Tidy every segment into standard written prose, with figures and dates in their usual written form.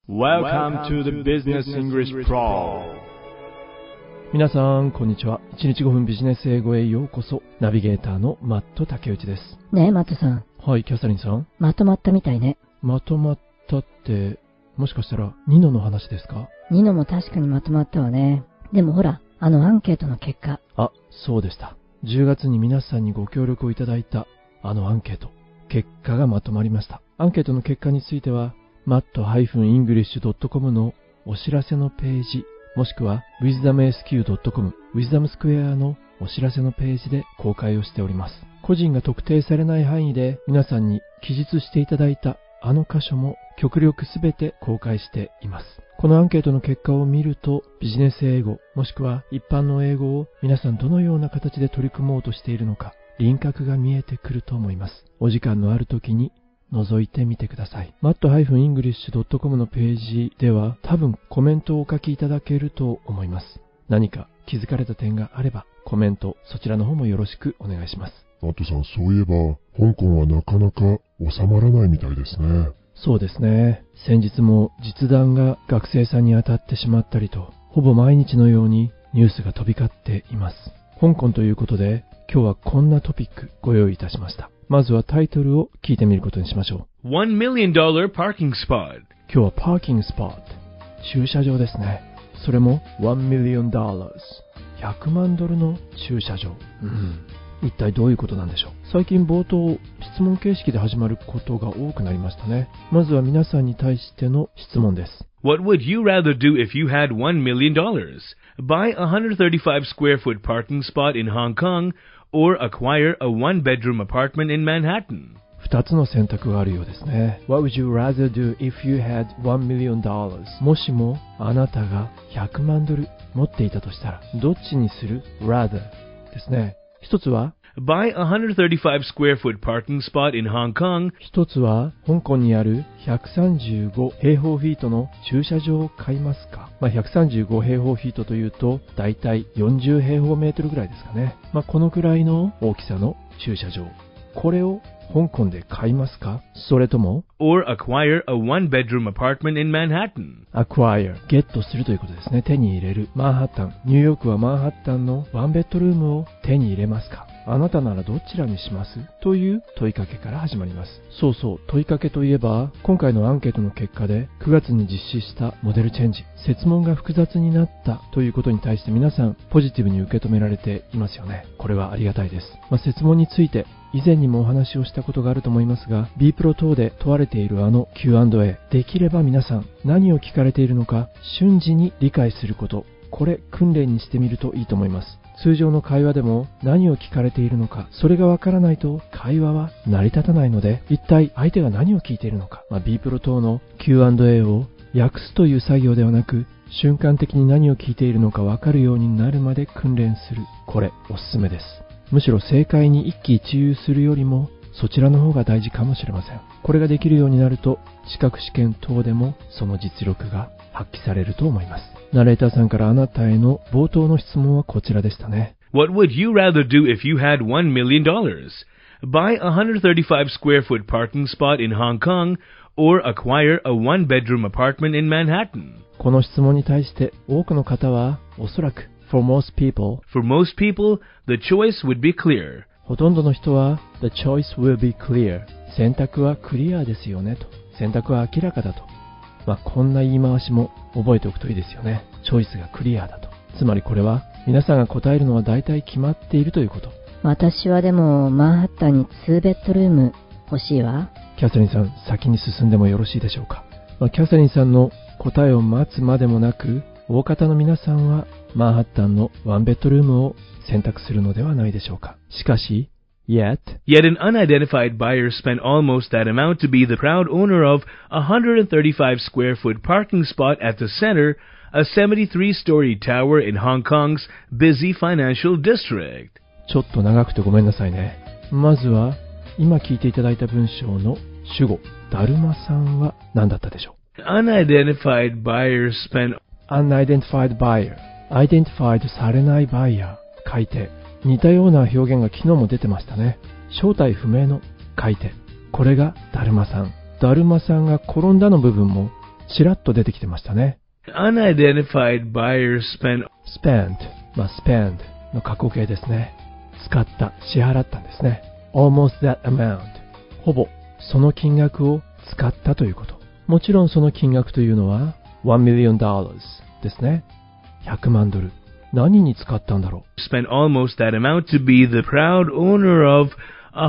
Welcome to the Business English Pro。 皆さんこんにちは。1日5分ビジネス英語へようこそ。ナビゲーターのマット竹内です。 ねえマットさん、 はい、キャサリンさん。 まとまったみたいね。 まとまったってもしかしたらニノの話ですか？ ニノも確かにまとまったわね。でもほら、アンケートの結果。 あ、そうでした。10月に皆さんにご協力をいただいたアンケート、結果がまとまりました。アンケートの結果についてはmat-english.com のお知らせのページ、もしくは wisdomsq.com Wisdom Square のお知らせのページで公開をしております。個人が特定されない範囲で皆さんに記述していただいた箇所も極力すべて公開しています。このアンケートの結果を見ると、ビジネス英語もしくは一般の英語を皆さんどのような形で取り組もうとしているのか、輪郭が見えてくると思います。お時間のある時に覗いてみてください。mat-english.com のページでは多分コメントをお書きいただけると思います。何か気づかれた点があればコメントそちらの方もよろしくお願いします。 マットさん、そういえば香港はなかなか収まらないみたいですね。 そうですね。先日も実弾が学生さんに当たってしまったりと、ほぼ毎日のようにニュースが飛び交っています。香港ということで今日はこんなトピックご用意いたしました。まずはタイトルを聞いてみることにしましょう。 $1 million parking spot。 今日はパーキングスポット、駐車場ですね。それも$1 million、$100万の駐車場。一体どういうことなんでしょう。最近冒頭質問形式で始まることが多くなりましたね。まずは皆さんに対しての質問です。 What would you rather do if you had $1 million? Buy a 135 square foot parking spot in Hong Kong or acquire a one-bedroom apartment in Manhattan? 2つの選択があるようですね。 What would you rather do if you had $1 million? もしもあなたが$100万持っていたとしたらどっちにする？ rather ですね。一つは Buy a 135 square foot parking spot in Hong Kong. 一つは香港にある135平方フィートの駐車場を買いますか。135平方フィートというとだいたい40平方メートルぐらいですかね。このくらいの大きさの駐車場、これを香港で買いますか、それとも or acquire a one-bedroom apartment in Manhattan. acquire ゲットするということですね。手に入れる。マンハッタン、ニューヨークはマンハッタンのワンベッドルームを手に入れますか。あなたならどちらにしますという問いかけから始まります。そうそう、問いかけといえば今回のアンケートの結果で9月に実施したモデルチェンジ、設問が複雑になったということに対して皆さんポジティブに受け止められていますよね。これはありがたいです。設問について以前にもお話をしたことがあると思いますが、 B プロ等で問われているQ&A、 できれば皆さん何を聞かれているのか瞬時に理解すること、これ訓練にしてみるといいと思います。通常の会話でも何を聞かれているのか、それがわからないと会話は成り立たないので、一体相手が何を聞いているのか、B プロ等の Q&A を訳すという作業ではなく、瞬間的に何を聞いているのかわかるようになるまで訓練する、これおすすめです。むしろ正解に一喜一憂するよりもそちらの方が大事かもしれません。これができるようになると資格試験等でもその実力が発揮されると思います。ナレーターさんからあなたへの冒頭の質問はこちらでしたね。 What would you rather do if you had $1 million? Buy a 135 square foot parking spot in Hong Kong or acquire a one-bedroom apartment in Manhattan? この質問に対して多くの方はおそらくFor most people, the choice would be clear. ほとんどの人は The choice will be clear、 選択はクリアですよねと、選択は明らかだと。こんな言い回しも覚えておくといいですよね。チョイスがクリアだと。つまりこれは皆さんが答えるのは大体決まっているということ。 私はでもマンハッタンに2ベッドルーム欲しいわ。 キャサリンさん、先に進んでもよろしいでしょうか。キャサリンさんの答えを待つまでもなく、大方の皆さんはマンハッタンのワンベッドルームを選択するのではないでしょうか。しかし、Yet an unidentified buyer spent almost that amount to be the proud owner of a 135 square foot parking spot at the center, a 73-story tower in Hong Kong's busy financial district. ちょっと長くてごめんなさいね。まずは今聞いていただいた文章の主語、だるまさんは何だったでしょう。 Unidentified buyer spent Unidentified buyer、 Identified されないバイヤー、買い手。似たような表現が昨日も出てましたね。正体不明の買い手、これがだるまさん。だるまさんが転んだの部分もちらっと出てきてましたね。 Unidentified buyer spent spend の過去形ですね。使った、支払ったんですね。almost that amount ほぼその金額を使ったということ。もちろんその金額というのは$1 millionですね。100万ドル。何に使ったんだろう。 spent almost that amount to be the proud owner of a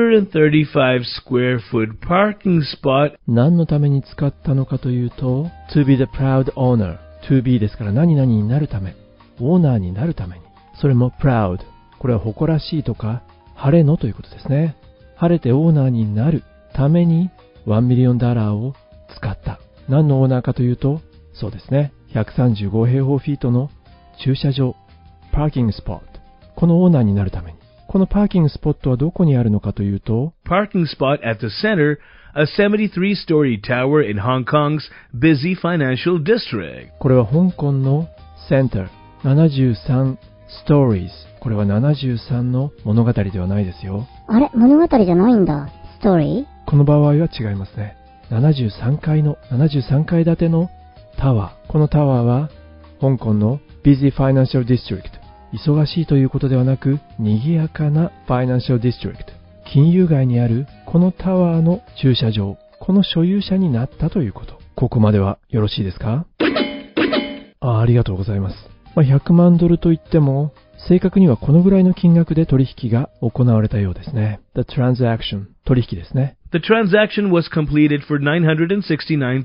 135 square foot parking spot. 何のために使ったのかというと to be the proud owner to be ですから何々になるため、オーナーになるために。それも proud、 これは誇らしいとか晴れのということですね。晴れてオーナーになるために$1 ミリオンを使った。何のオーナーかというと、そうですね、135平方フィートの駐車場、パーキングスポット。このオーナーになるために。このパーキングスポットはどこにあるのかというと、 Parking spot at the center, a 73-story tower in Hong Kong's busy financial district. これは香港のセンター、73 stories。これは73の物語ではないですよ。 あれ、物語じゃないんだ。ストーリー？ この場合は違いますね。73階建てのタワー。このタワーは香港の busy financial district。忙しいということではなく、賑やかな financial district。金融街にあるこのタワーの駐車場。この所有者になったということ。ここまではよろしいですか？ありがとうございます。100万ドルといっても、正確にはこのぐらいの金額で取引が行われたようですね。The transaction、取引ですね。 The transaction was completed for $969,000.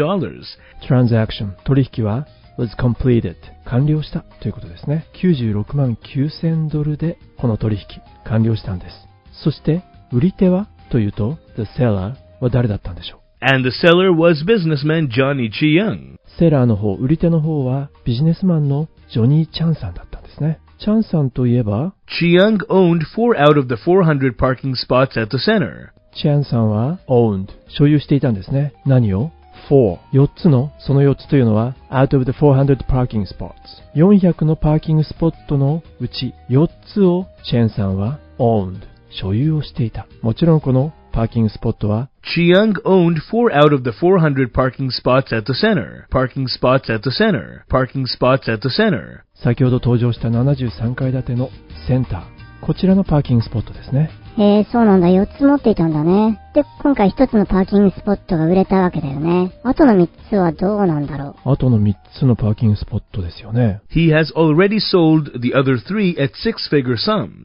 transaction、取引は was completed、完了したということですね。96万9000ドルでこの取引完了したんです。そして売り手はというと the seller は誰だったんでしょう。 And the seller was businessman Johnny Chiang. セラーの方、売り手の方はビジネスマンのジョニー・チャンさんだったんですね。チャンさんといえば Chiang owned 4 out of the 400 parking spots at the center. チャンさんは owned、所有していたんですね。何を ?4、4つの、その4つというのは out of the 400 parking spots。400のパーキングスポットのうち4つをチェンさんは owned、所有をしていた。もちろんこのパーキングスポットは Chiang owned 4 out of the 400 parking spots at the center. Parking spots at the center. Parking spots at the center. 先ほど登場した73階建てのセンター。こちらのパーキングスポットですね。 へえ、そうなんだ。4つ持っていたんだね。で、今回1つのパーキングスポットが売れたわけだよね。あとの3つはどうなんだろう。 あとの3つのパーキングスポットですよね。 He has already sold the other 3 at six-figure sums.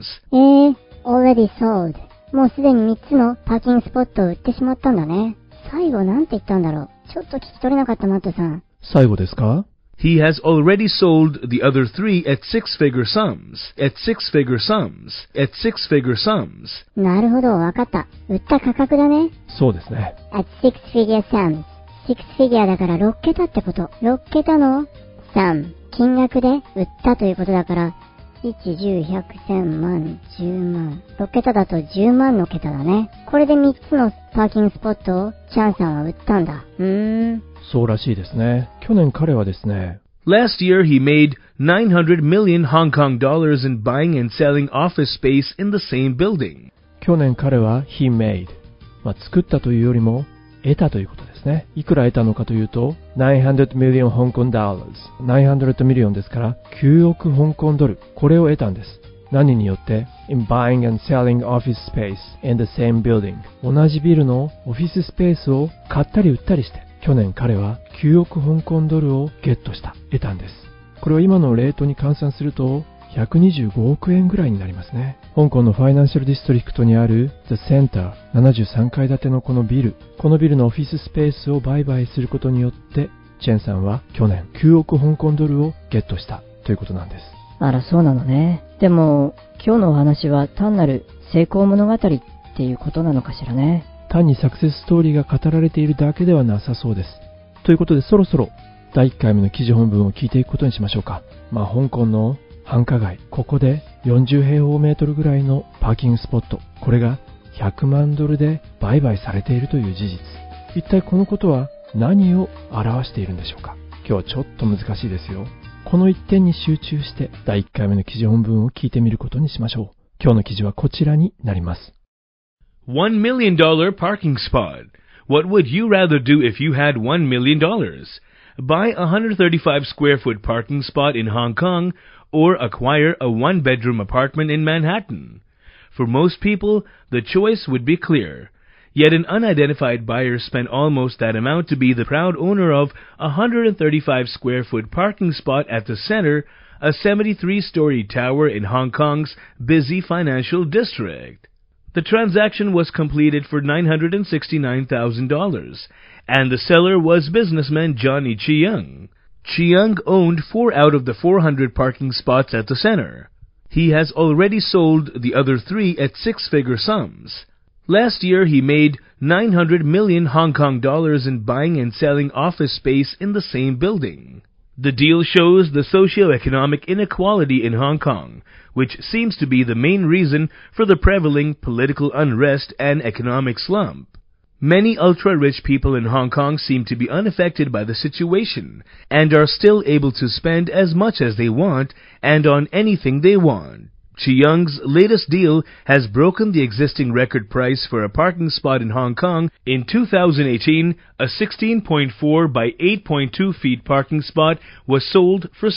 already sold。もうすでに3つのパーキングスポットを売ってしまったんだね。最後なんて言ったんだろう。ちょっと聞き取れなかったマットさん。 最後ですか？ He has already sold the other 3 at six-figure sums. At six-figure sums. At six-figure sums. なるほど、わかった。売った価格だね。 そうですね。 at six-figure sums。six figure だから6桁ってこと。6桁のsum。金額で売ったということだから、1、10、100、1000万、10万。6桁だと10万の桁だね。これで3つのパーキングスポットをチャンさんは売ったんだ。 そうらしいですね。去年彼はですね、 Last year he made 900 million Hong Kong dollars in buying and selling office space in the same building. 去年彼は he made、作ったというよりも得たということですね。いくら得たのかというと900 million Hong Kong dollars。900ミリオンですから9億香港ドル。これを得たんです。何によって in buying and selling office space in the same building。同じビルのオフィススペースを買ったり売ったりして、去年彼は9億香港ドルをゲットした、得たんです。これは今のレートに換算すると125億円ぐらいになりますね。香港のファイナンシャルディストリクトにある The Center 73階建てのこのビルのオフィススペースを売買することによってチェンさんは去年9億香港ドルをゲットしたということなんです。 あら、そうなのね。でも今日のお話は単なる成功物語っていうことなのかしらね。 単にサクセスストーリーが語られているだけではなさそうです。ということでそろそろ第1回目の記事本文を聞いていくことにしましょうか。香港の繁華街、ここで40平方メートルぐらいのパーキングスポット、これが100万ドルで売買されているという事実。一体このことは何を表しているんでしょうか。今日はちょっと難しいですよ。この一点に集中して第1回目の記事本文を聞いてみることにしましょう。今日の記事はこちらになります。 $1 million parking spot. What would you rather do if you had $1 million? Buy a 135 square foot parking spot in Hong Kong or acquire a one-bedroom apartment in Manhattan? For most people, the choice would be clear. Yet an unidentified buyer spent almost that amount to be the proud owner of a 135 square foot parking spot at the center, a 73-story tower in Hong Kong's busy financial district. The transaction was completed for $969,000, and the seller was businessman Johnny Chiang. Chiang owned 4 out of the 400 parking spots at the center. He has already sold the other 3 at 6-figure sums. Last year, he made 900 million Hong Kong dollars in buying and selling office space in the same building. The deal shows the socio-economic inequality in Hong Kong, which seems to be the main reason for the prevailing political unrest and economic slump. Many ultra-rich people in Hong Kong seem to be unaffected by the situation and are still able to spend as much as they want and on anything they want. Chiang's latest deal has broken the existing record price for a parking spot in Hong Kong. In 2018, a 16.4 by 8.2 feet parking spot was sold for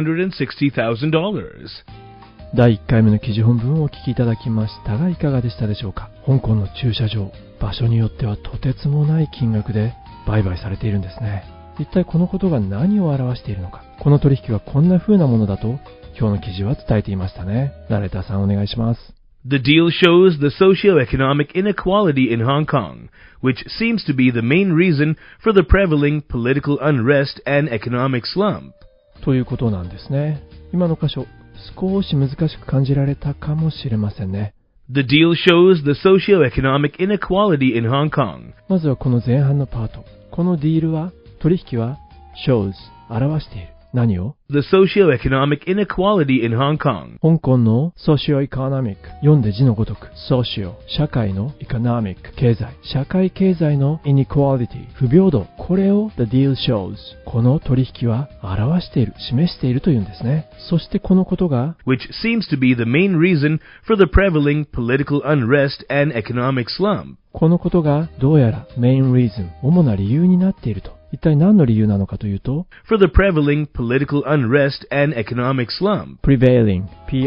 $760,000. 第1回目の記事本文をお聞きいただきましたがいかがでしたでしょうか。香港の駐車場、場所によってはとてつもない金額で売買されているんですね。一体このことが何を表しているのか。この取引はこんな風なものだと今日の記事は伝えていましたね。ナレーターさんお願いします。 The deal shows the socio-economic inequality in Hong Kong, which seems to be the main reason for the prevailing political unrest and economic slump. ということなんですね。今の箇所、少し難しく感じられたかもしれませんね。 The deal shows the socio-economic inequality in Hong Kong. まずはこの前半のパート。このディールは、取引は shows、表している。何を The socio-economic inequality in Hong Kong. 香港の socio-economic 読んで字のごとく socio 社会の economic 経済社会経済の inequality 不平等これを the deal shows この取引は表している示しているというんですね。そしてこのことが which seems to be the main reason for the prevailing political unrest and economic slump. このことがどうやら main reason 主な理由になっていると。一体何の理由なのかというと for the prevailing political unrest and economic slump. prevailing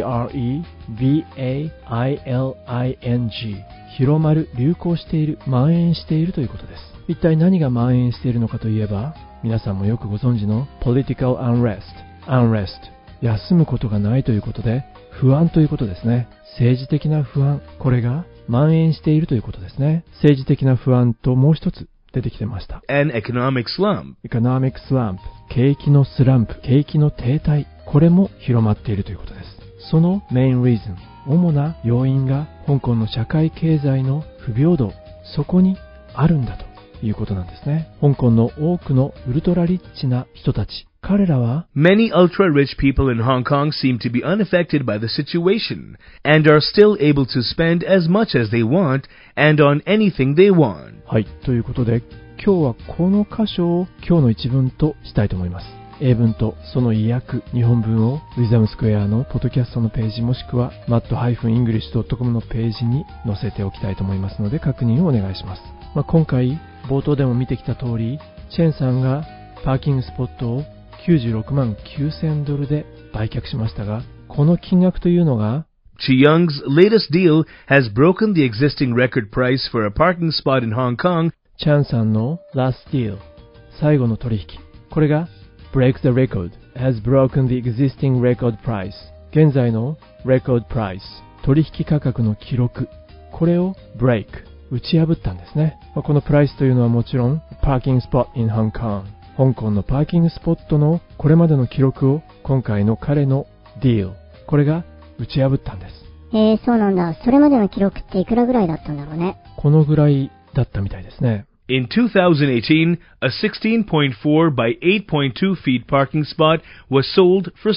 P-R-E-V-A-I-L-I-N-G 広まる、流行している、蔓延しているということです。一体何が蔓延しているのかといえば皆さんもよくご存知の political unrest 休むことがないということで不安ということですね。政治的な不安これが蔓延しているということですね。政治的な不安ともう一つ出てきてました。 An economic slump. Economic slump 景気のスランプ景気の停滞これも広まっているということです。その main reason 主な要因が香港の社会経済の不平等そこにあるんだということなんですね。香港の多くのウルトラリッチな人たち彼らは Many ultra-rich people in Hong Kong seem to be unaffected by the situation and are still able to spend as much as they want and on anything they want. はい、ということで今日はこの箇所を今日の一文としたいと思います。英文とその意訳日本文をウィザムスクエアのポッドキャストのページもしくは mat-english.com のページに載せておきたいと思いますので確認をお願いします。今回冒頭でも見てきた通りチェンさんがパーキングスポットを96万9000ドルで売却しましたが、この金額というのが Chiang's latest deal has broken the existing record price for a parking spot in Hong Kong. チャンさんの last deal 最後の取引これが break the record has broken the existing record price 現在の record price 取引価格の記録これを break 打ち破ったんですね。このプライスというのはもちろん parking spot in Hong Kong香港のパーキングスポットのこれまでの記録を今回の彼のディールこれが打ち破ったんです。 そうなんだ。それまでの記録っていくらぐらいだったんだろうね。 このぐらいだったみたいですね。 In 2018, a 16.4 by 8.2 feet parking spot was sold for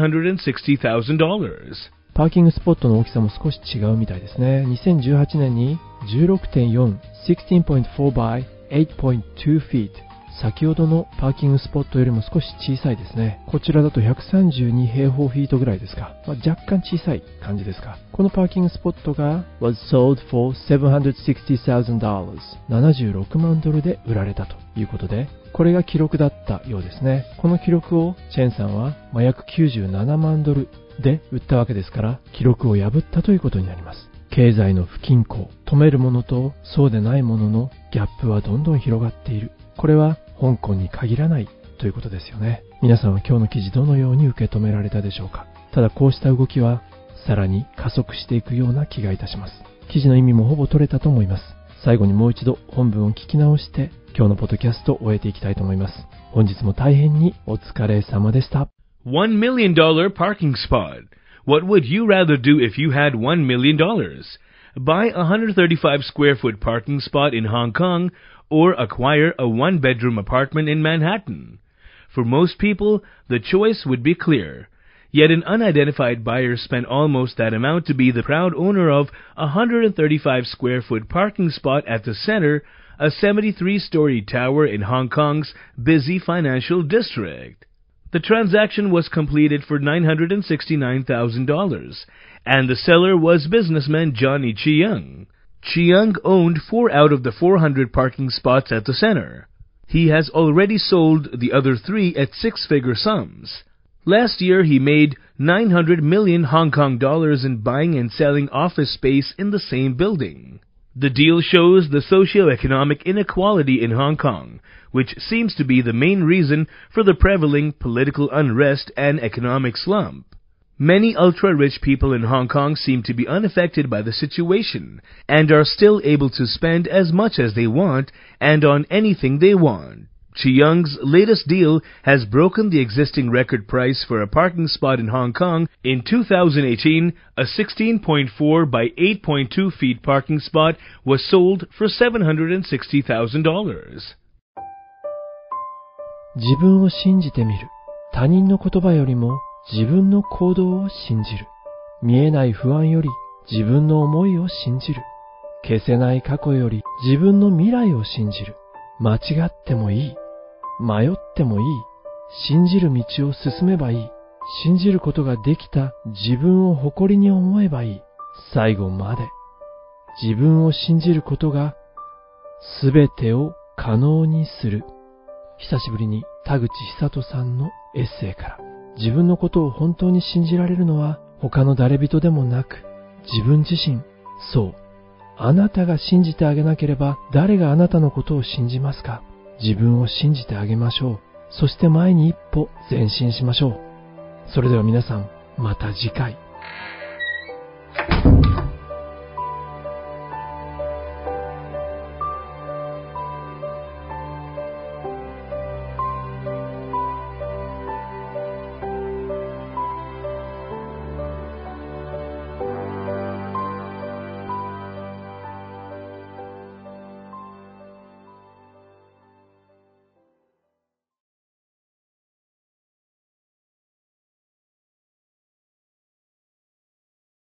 $760,000. パーキングスポットの大きさも少し違うみたいですね。2018年に 16.4 16.4 by 8.2 feet 先ほどのパーキングスポットよりも少し小さいですね。こちらだと132平方フィートぐらいですか。若干小さい感じですか。このパーキングスポットが was sold for $760,000 76万ドルで売られたということで、これが記録だったようですね。この記録をチェンさんは約97万ドルで売ったわけですから、記録を破ったということになります。経済の不均衡、富めるものとそうでないもののギャップはどんどん広がっている。これは香港に限らないということですよね。皆さんは今日の記事どのように受け止められたでしょうか。ただこうした動きはさらに加速していくような気がいたします。記事の意味もほぼ取れたと思います。最後にもう一度本文を聞き直して今日のポッドキャストを終えていきたいと思います。本日も大変にお疲れ様でした。 $1 million parking spot. What would you rather do if you had $1 million? Buy a 135 square foot parking spot in Hong Kong or acquire a one-bedroom apartment in Manhattan. For most people, the choice would be clear. Yet an unidentified buyer spent almost that amount to be the proud owner of a 135 square foot parking spot at the center, a 73-story tower in Hong Kong's busy financial district. The transaction was completed for $969,000, and the seller was businessman Johnny Chiang. Chiang owned 4 out of the 400 parking spots at the center. He has already sold the other 3 at 6-figure sums. Last year, he made 900 million Hong Kong dollars in buying and selling office space in the same building. The deal shows the socio-economic inequality in Hong Kong, which seems to be the main reason for the prevailing political unrest and economic slump. Many ultra-rich people in Hong Kong seem to be unaffected by the situation and are still able to spend as much as they want and on anything they want. Chiang's latest deal has broken the existing record price for a parking spot in Hong Kong. In 2018, a 16.4 by 8.2 feet parking spot was sold for $760,000. 自分を信じてみる。他人の言葉よりも自分の行動を信じる。見えない不安より自分の思いを信じる。消せない過去より自分の未来を信じる。間違ってもいい。迷ってもいい。信じる道を進めばいい。信じることができた自分を誇りに思えばいい。最後まで。自分を信じることがすべてを可能にする。久しぶりに田口久人さんのエッセイから。自分のことを本当に信じられるのは他の誰人でもなく自分自身。そう。あなたが信じてあげなければ誰があなたのことを信じますか？自分を信じてあげましょう。そして前に一歩前進しましょう。それでは皆さん、また次回。